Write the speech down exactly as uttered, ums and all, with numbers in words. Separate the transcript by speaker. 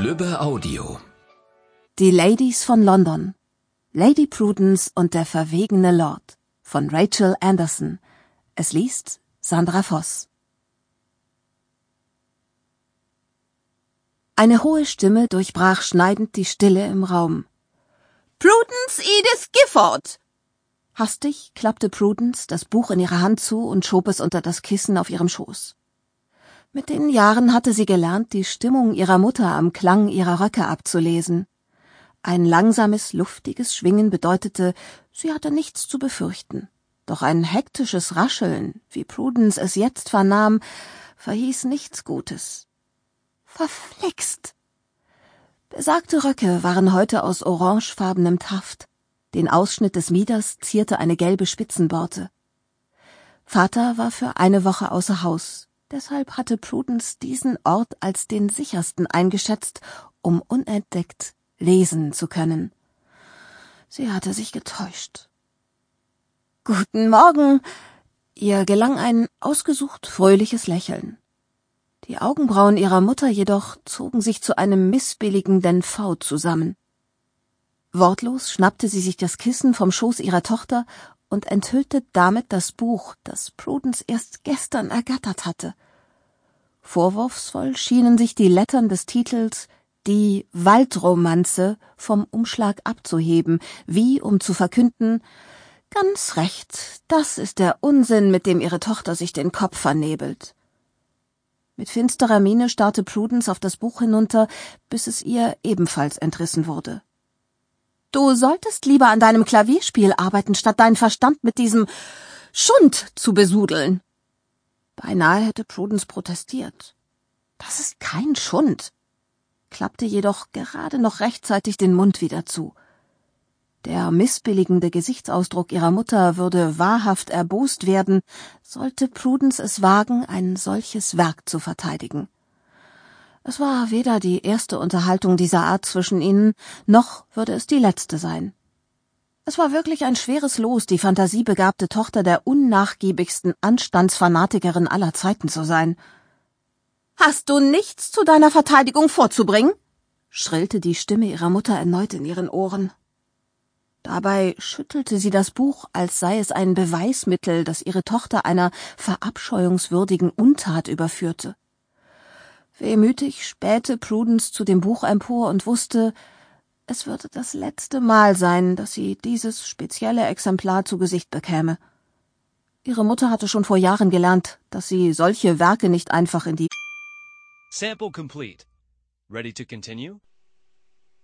Speaker 1: Lübbe Audio.
Speaker 2: Die Ladies von London. Lady Prudence und der verwegene Lord von Rachel Anderson. Es liest Sandra Voss. Eine hohe Stimme durchbrach schneidend die Stille im Raum.
Speaker 3: Prudence Edith Gifford!
Speaker 2: Hastig klappte Prudence das Buch in ihrer Hand zu und schob es unter das Kissen auf ihrem Schoß. Mit den Jahren hatte sie gelernt, die Stimmung ihrer Mutter am Klang ihrer Röcke abzulesen. Ein langsames, luftiges Schwingen bedeutete, sie hatte nichts zu befürchten. Doch ein hektisches Rascheln, wie Prudence es jetzt vernahm, verhieß nichts Gutes. Verflixt! Besagte Röcke waren heute aus orangefarbenem Taft. Den Ausschnitt des Mieders zierte eine gelbe Spitzenborte. Vater war für eine Woche außer Haus. Deshalb hatte Prudence diesen Ort als den sichersten eingeschätzt, um unentdeckt lesen zu können. Sie hatte sich getäuscht. »Guten Morgen!« Ihr gelang ein ausgesucht fröhliches Lächeln. Die Augenbrauen ihrer Mutter jedoch zogen sich zu einem missbilligenden V zusammen. Wortlos schnappte sie sich das Kissen vom Schoß ihrer Tochter und enthüllte damit das Buch, das Prudence erst gestern ergattert hatte. Vorwurfsvoll schienen sich die Lettern des Titels »Die Waldromanze« vom Umschlag abzuheben, wie um zu verkünden, »Ganz recht, das ist der Unsinn, mit dem ihre Tochter sich den Kopf vernebelt.« Mit finsterer Miene starrte Prudence auf das Buch hinunter, bis es ihr ebenfalls entrissen wurde. »Du solltest lieber an deinem Klavierspiel arbeiten, statt deinen Verstand mit diesem Schund zu besudeln.« Beinahe hätte Prudence protestiert. »Das ist kein Schund«, klappte jedoch gerade noch rechtzeitig den Mund wieder zu. Der missbilligende Gesichtsausdruck ihrer Mutter würde wahrhaft erbost werden, sollte Prudence es wagen, ein solches Werk zu verteidigen. Es war weder die erste Unterhaltung dieser Art zwischen ihnen, noch würde es die letzte sein. Es war wirklich ein schweres Los, die fantasiebegabte Tochter der unnachgiebigsten Anstandsfanatikerin aller Zeiten zu sein. »Hast du nichts zu deiner Verteidigung vorzubringen?« schrillte die Stimme ihrer Mutter erneut in ihren Ohren. Dabei schüttelte sie das Buch, als sei es ein Beweismittel, das ihre Tochter einer verabscheuungswürdigen Untat überführte. Wehmütig spähte Prudence zu dem Buch empor und wusste, es würde das letzte Mal sein, dass sie dieses spezielle Exemplar zu Gesicht bekäme. Ihre Mutter hatte schon vor Jahren gelernt, dass sie solche Werke nicht einfach in die
Speaker 4: Sample complete. Ready to continue?